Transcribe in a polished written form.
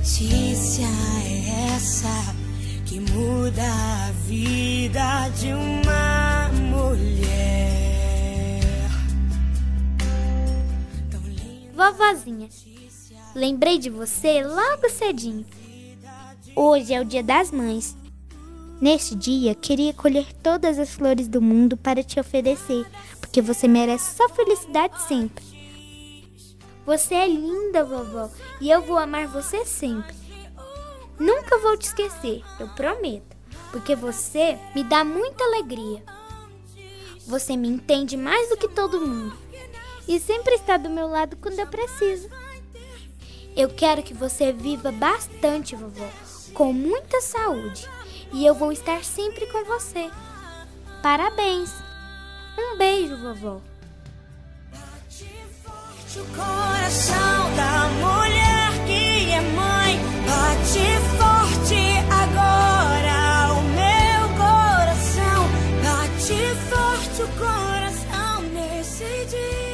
notícia é essa que muda a vida de uma mulher? Vovozinha, lembrei de você logo cedinho. Hoje é o Dia das Mães. Neste dia, queria colher todas as flores do mundo para te oferecer, porque você merece só felicidade sempre. Você é linda, vovó, e eu vou amar você sempre. Nunca vou te esquecer, eu prometo, porque você me dá muita alegria. Você me entende mais do que todo mundo e sempre está do meu lado quando eu preciso. Eu quero que você viva bastante, vovó, com muita saúde, e eu vou estar sempre com você. Parabéns! Um beijo, vovó. Bate forte o coração da mulher que é mãe. Bate forte agora o meu coração. Bate forte o coração nesse dia.